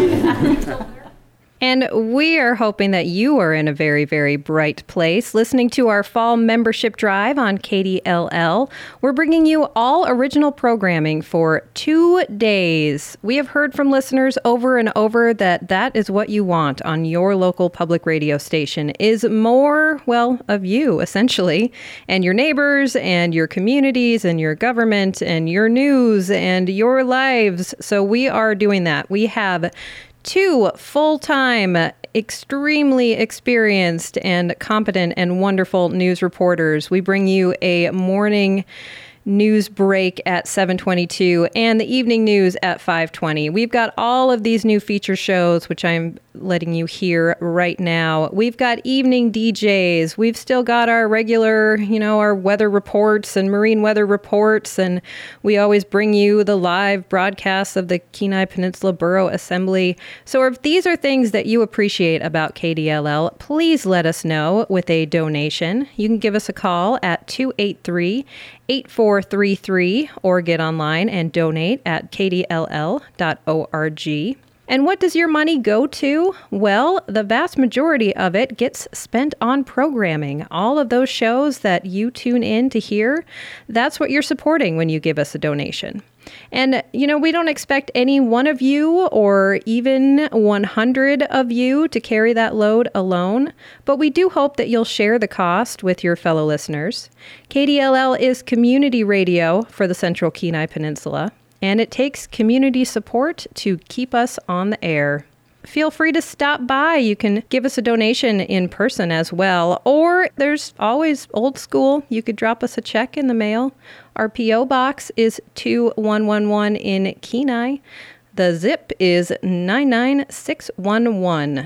And we are hoping that you are in a very, very bright place listening to our fall membership drive on K D L L. We're bringing you all original programming for two days. We have heard from listeners over and over that that is what you want on your local public radio station, is more, well, of you, essentially, and your neighbors and your communities and your government and your news and your lives. So we are doing that. We have two full-time, extremely experienced and competent and wonderful news reporters. We bring you a morning news break at seven twenty-two and the evening news at five twenty. We've got all of these new feature shows, which I'm letting you hear right now. We've got evening D Js. We've still got our regular, you know, our weather reports and marine weather reports, and we always bring you the live broadcasts of the Kenai Peninsula Borough Assembly. So if these are things that you appreciate about K D L L, please let us know with a donation. You can give us a call at two eight three, eight four three three or get online and donate at k d l l dot org. And what does your money go to? Well, the vast majority of it gets spent on programming. All of those shows that you tune in to hear, that's what you're supporting when you give us a donation. And, you know, we don't expect any one of you or even one hundred of you to carry that load alone, but we do hope that you'll share the cost with your fellow listeners. K D L L is community radio for the Central Kenai Peninsula, and it takes community support to keep us on the air. Feel free to stop by. You can give us a donation in person as well, or there's always old school. You could drop us a check in the mail. Our P O box is two one one one in Kenai. The zip is nine nine six one one.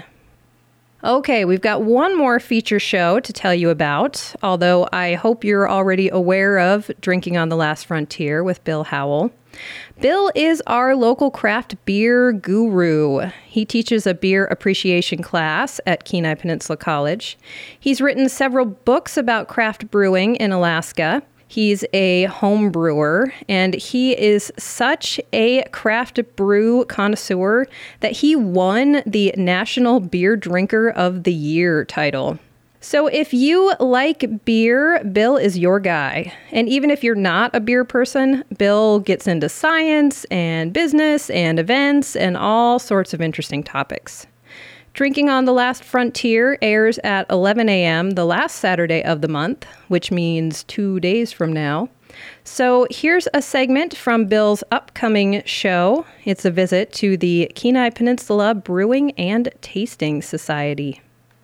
Okay, we've got one more feature show to tell you about, although I hope you're already aware of Drinking on the Last Frontier with Bill Howell. Bill is our local craft beer guru. He teaches a beer appreciation class at Kenai Peninsula College. He's written several books about craft brewing in Alaska. He's a home brewer, and he is such a craft brew connoisseur that he won the National Beer Drinker of the Year title. So if you like beer, Bill is your guy. And even if you're not a beer person, Bill gets into science and business and events and all sorts of interesting topics. Drinking on the Last Frontier airs at eleven a.m. the last Saturday of the month, which means two days from now. So here's a segment from Bill's upcoming show. It's a visit to the Kenai Peninsula Brewing and Tasting Society.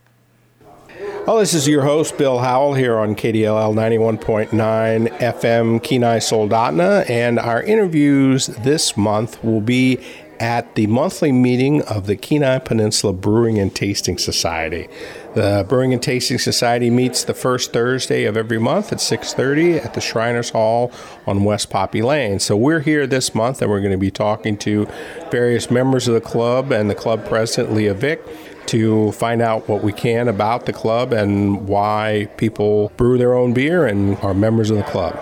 Well, this is your host, Bill Howell, here on K D L L ninety-one point nine F M Kenai Soldotna, and our interviews this month will be at the monthly meeting of the Kenai Peninsula Brewing and Tasting Society. The Brewing and Tasting Society meets the first Thursday of every month at six thirty at the Shriners Hall on West Poppy Lane. So we're here this month, and we're going to be talking to various members of the club and the club president, Leah Vick, to find out what we can about the club and why people brew their own beer and are members of the club.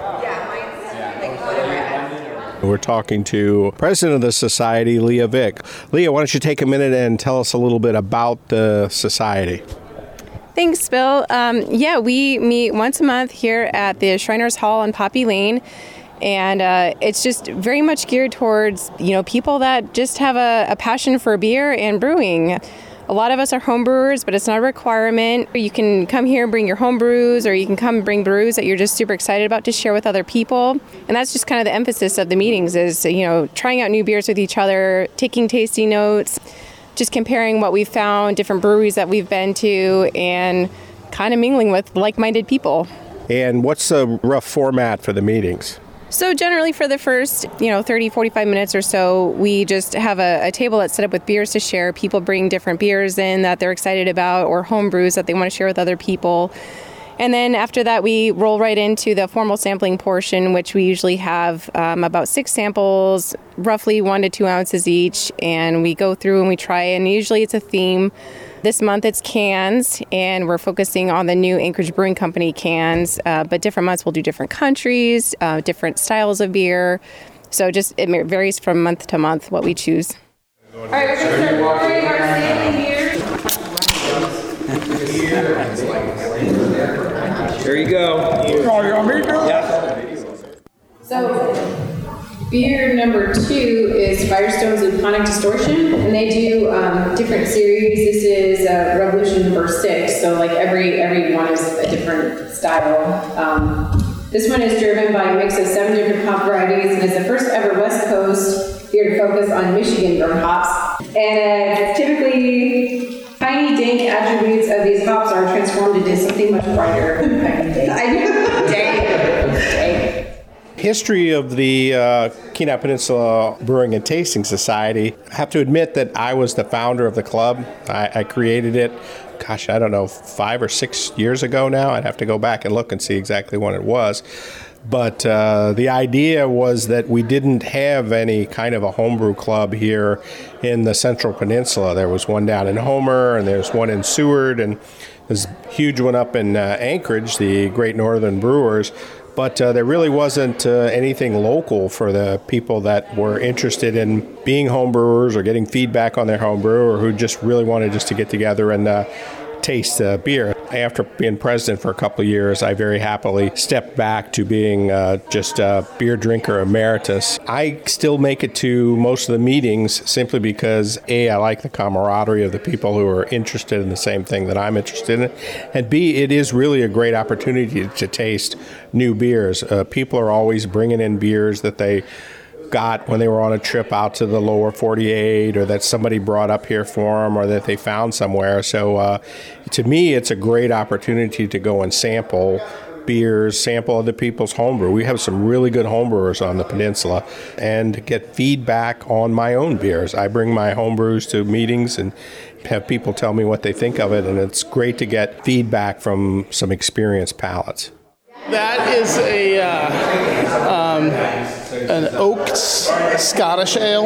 We're talking to President of the Society, Leah Vick. Leah, why don't you take a minute and tell us a little bit about the Society? Thanks, Bill. Um, yeah, we meet once a month here at the Shriners Hall on Poppy Lane. And uh, it's just very much geared towards, you know, people that just have a, a passion for beer and brewing. A lot of us are home brewers, but it's not a requirement. You can come here and bring your home brews, or you can come bring brews that you're just super excited about to share with other people. And that's just kind of the emphasis of the meetings is, you know, trying out new beers with each other, taking tasting notes, just comparing what we've found, different breweries that we've been to, and kind of mingling with like-minded people. And what's the rough format for the meetings? So generally for the first, you know, thirty, forty-five minutes or so, we just have a, a table that's set up with beers to share. People bring different beers in that they're excited about, or home brews that they want to share with other people. And then after that, we roll right into the formal sampling portion, which we usually have um, about six samples, roughly one to two ounces each. And we go through and we try, and usually it's a theme. This month it's cans, and we're focusing on the new Anchorage Brewing Company cans. Uh, but different months we'll do different countries, uh, different styles of beer. So just it varies from month to month what we choose. All right, we're going to start pouring our sampling beers. There you go. Yeah. So beer number two is Firestone's Luponic Distortion, and they do um, different series. This is uh, Revolution number six, so like every every one is a different style. Um, this one is driven by a mix of seven different hop varieties, and is the first ever West Coast beer to focus on Michigan grown hops. And uh, typically, tiny dank attributes of these hops are transformed into something much brighter. I know. Dang. Dang. History of the uh, Kenai Peninsula Brewing and Tasting Society. I have to admit that I was the founder of the club. I, I created it, gosh, I don't know, five or six years ago now. I'd have to go back and look and see exactly when it was. But uh, the idea was that we didn't have any kind of a homebrew club here in the Central Peninsula. There was one down in Homer, and there's one in Seward, and there's a huge one up in uh, Anchorage, the Great Northern Brewers. But uh, there really wasn't uh, anything local for the people that were interested in being homebrewers or getting feedback on their homebrew, or who just really wanted just to get together and uh, taste uh, beer. After being president for a couple of years, I very happily stepped back to being uh, just a beer drinker emeritus. I still make it to most of the meetings simply because, A, I like the camaraderie of the people who are interested in the same thing that I'm interested in, and B, it is really a great opportunity to taste new beers. Uh, people are always bringing in beers that they got when they were on a trip out to the lower forty-eight, or that somebody brought up here for them, or that they found somewhere. So uh, to me, it's a great opportunity to go and sample beers, sample other people's homebrew. We have some really good homebrewers on the peninsula, and get feedback on my own beers. I bring my homebrews to meetings and have people tell me what they think of it, and it's great to get feedback from some experienced palates. That is a uh, um, an oaked Scottish ale.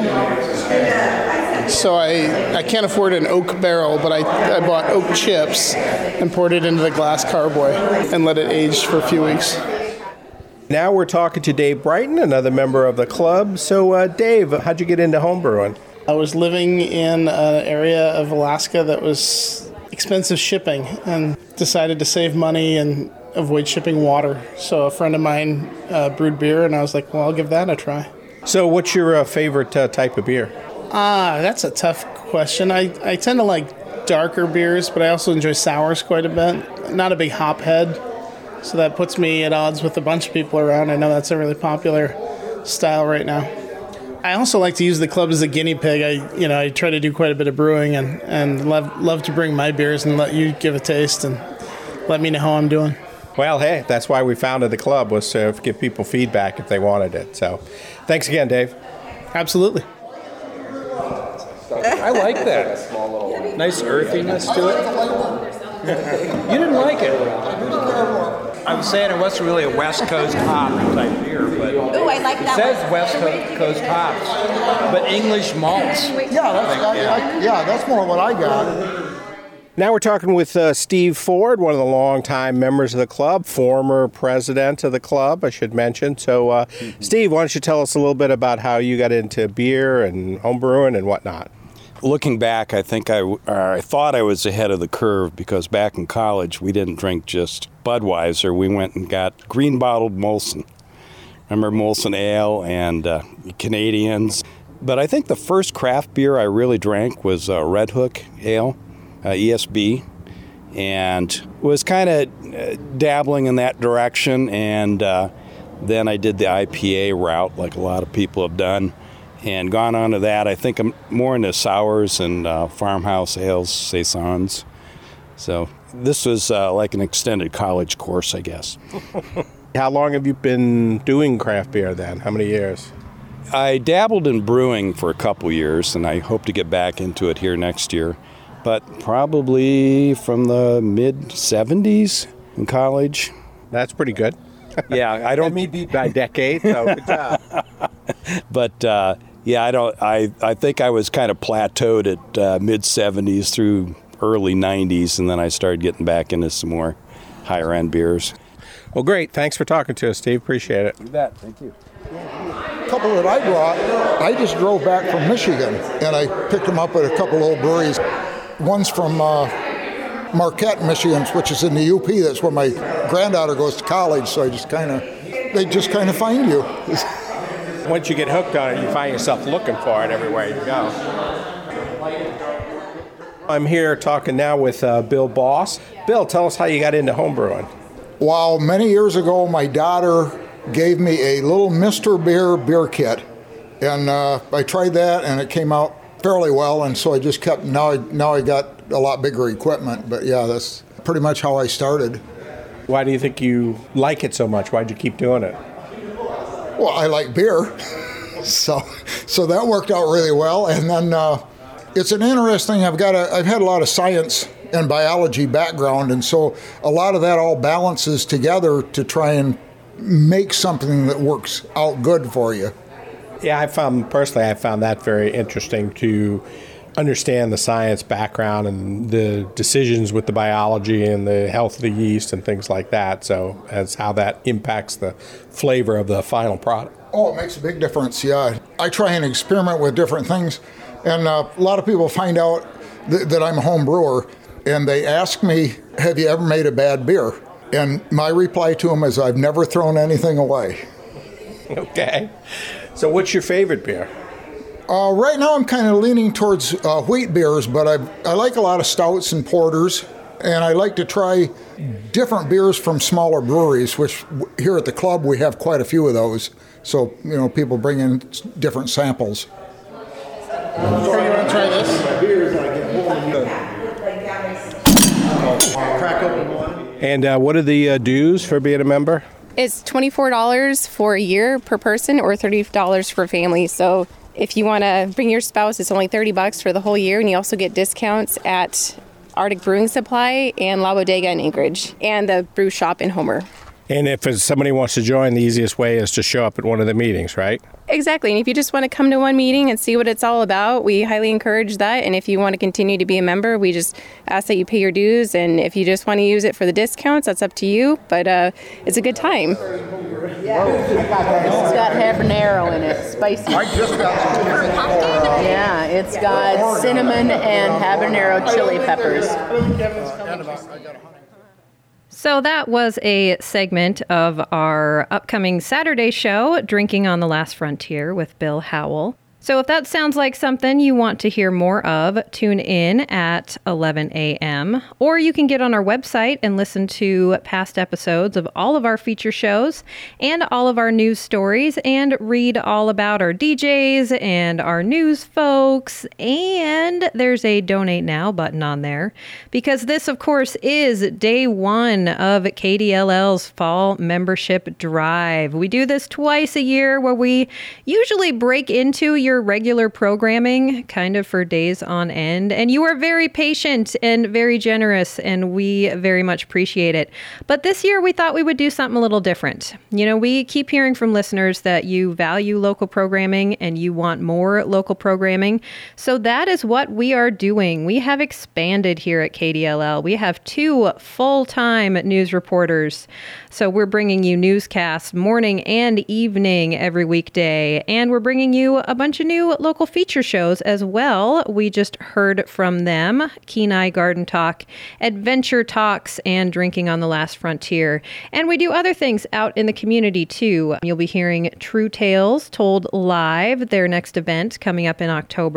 So I I can't afford an oak barrel, but I, I bought oak chips and poured it into the glass carboy and let it age for a few weeks. Now we're talking to Dave Brighton, another member of the club. So uh, Dave, how'd you get into homebrewing? I was living in an area of Alaska that was expensive shipping, and decided to save money and avoid shipping water. So a friend of mine uh, brewed beer, and I was like, well, I'll give that a try. So what's your uh, favorite uh, type of beer? Ah, that's a tough question. I, I tend to like darker beers, but I also enjoy sours quite a bit. Not a big hop head, so that puts me at odds with a bunch of people around. I know that's a really popular style right now. I also like to use the club as a guinea pig. I, you know, I try to do quite a bit of brewing, and, and love love to bring my beers and let you give a taste and let me know how I'm doing. Well, hey, that's why we founded the club, was to give people feedback if they wanted it. So thanks again, Dave. Absolutely. I like that. Nice earthiness to it. You didn't like it. I was saying it wasn't really a West Coast hop type beer, but Ooh, I like it that says one. West Coast hops, but English malts. Yeah, that's, I, I, yeah, that's more what I got. Now we're talking with uh, Steve Ford, one of the longtime members of the club, former president of the club, I should mention. So, uh, mm-hmm. Steve, why don't you tell us a little bit about how you got into beer and homebrewing and whatnot? Looking back, I think I, uh, I thought I was ahead of the curve, because back in college we didn't drink just Budweiser. We went and got green bottled Molson. Remember Molson Ale and uh, Canadians? But I think the first craft beer I really drank was uh, Red Hook Ale. Uh, E S B, and was kind of uh, dabbling in that direction, and uh, then I did the I P A route like a lot of people have done, and gone on to that. I think I'm more into sours and uh, farmhouse ales, saisons. So this was uh, like an extended college course, I guess. How long have you been doing craft beer then? How many years? I dabbled in brewing for a couple years, and I hope to get back into it here next year. But probably from the mid seventies in college. That's pretty good. Yeah, I don't mean beat by decade, so good job. But uh, yeah, I don't. I, I think I was kind of plateaued at uh, mid seventies through early nineties, and then I started getting back into some more higher end beers. Well, great. Thanks for talking to us, Steve. Appreciate it. You bet. Thank you. A couple that I brought, I just drove back from Michigan, and I picked them up at a couple old breweries. One's from uh, Marquette, Michigan, which is in the U P. That's where my granddaughter goes to college, so I just kind of, they just kind of find you. Once you get hooked on it, you find yourself looking for it everywhere you go. I'm here talking now with uh, Bill Boss. Bill, tell us how you got into homebrewing. Well, many years ago, my daughter gave me a little Mister Beer beer kit, and uh, I tried that, and it came out fairly well, and so I just kept, now I, now I got a lot bigger equipment, but yeah, that's pretty much how I started. Why do you think you like it so much? Why'd you keep doing it? Well, I like beer, so so that worked out really well, and then uh, it's an interesting, I've got a, I've had a lot of science and biology background, and so a lot of that all balances together to try and make something that works out good for you. Yeah, I found, personally, I found that very interesting to understand the science background and the decisions with the biology and the health of the yeast and things like that. So as how that impacts the flavor of the final product. Oh, it makes a big difference, yeah. I try and experiment with different things, and uh, a lot of people find out th- that I'm a home brewer, and they ask me, have you ever made a bad beer? And my reply to them is, I've never thrown anything away. Okay. So what's your favorite beer? Uh, right now I'm kind of leaning towards uh, wheat beers, but I I like a lot of stouts and porters, and I like to try different beers from smaller breweries, which w- here at the club we have quite a few of those. So, you know, people bring in s- different samples. So you want to try this? Crack open one. And uh, what are the uh, dues for being a member? It's twenty-four dollars for a year per person or thirty dollars for family. So if you want to bring your spouse, it's only thirty bucks for the whole year, and you also get discounts at Arctic Brewing Supply and La Bodega in Anchorage and the brew shop in Homer. And if somebody wants to join, the easiest way is to show up at one of the meetings, right? Exactly. And if you just want to come to one meeting and see what it's all about, we highly encourage that. And if you want to continue to be a member, we just ask that you pay your dues. And if you just want to use it for the discounts, that's up to you. But uh, it's a good time. Yeah. It's got habanero in it, spicy. I just got some different uh, Yeah, it's got cinnamon and habanero chili peppers. So that was a segment of our upcoming Saturday show, Drinking on the Last Frontier with Bill Howell. So if that sounds like something you want to hear more of, tune in at eleven a.m. Or you can get on our website and listen to past episodes of all of our feature shows and all of our news stories and read all about our D Js and our news folks. And there's a donate now button on there because this, of course, is day one of K D L L's fall membership drive. We do this twice a year where we usually break into your regular programming kind of for days on end, and you are very patient and very generous, and we very much appreciate it. But this year we thought we would do something a little different. You know, we keep hearing from listeners that you value local programming and you want more local programming, so that is what we are doing. We have expanded here at K D L L. We have two full-time news reporters, so we're bringing you newscasts morning and evening every weekday, and we're bringing you a bunch of new local feature shows as well. We just heard from them, Kenai Garden Talk, Adventure Talks, and Drinking on the Last Frontier. And we do other things out in the community too. You'll be hearing True Tales told live, their next event coming up in October.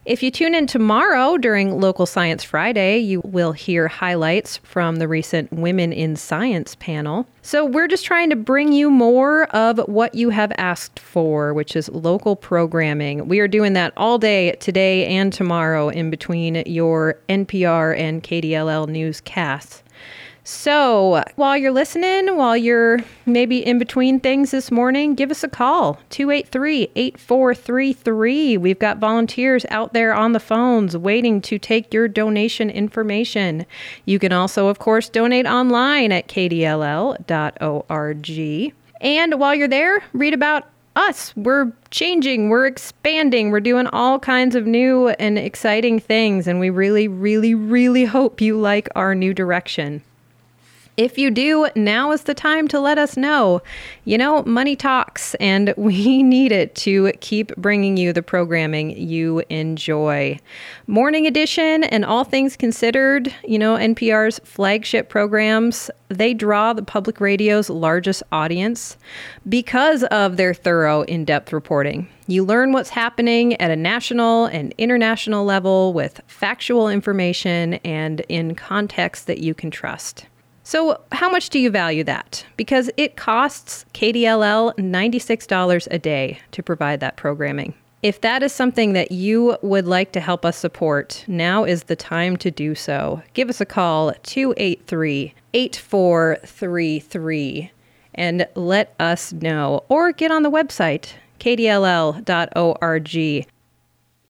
If you tune in tomorrow during Local Science Friday, you will hear highlights from the recent Women in Science panel. So we're just trying to bring you more of what you have asked for, which is local programming. We are doing that all day today and tomorrow in between your N P R and K D L L newscasts. So while you're listening, while you're maybe in between things this morning, give us a call, two eight three, eight four three three. We've got volunteers out there on the phones waiting to take your donation information. You can also, of course, donate online at k d l l dot org. And while you're there, read about us. We're changing, we're expanding, we're doing all kinds of new and exciting things, and we really, really, really hope you like our new direction. If you do, now is the time to let us know. You know, money talks, and we need it to keep bringing you the programming you enjoy. Morning Edition and All Things Considered, you know, N P R's flagship programs, they draw the public radio's largest audience because of their thorough, in-depth reporting. You learn what's happening at a national and international level with factual information and in context that you can trust. So how much do you value that? Because it costs K D L L ninety-six dollars a day to provide that programming. If that is something that you would like to help us support, now is the time to do so. Give us a call, two eight three, eight four three three, and let us know. Or get on the website, k d l l dot org.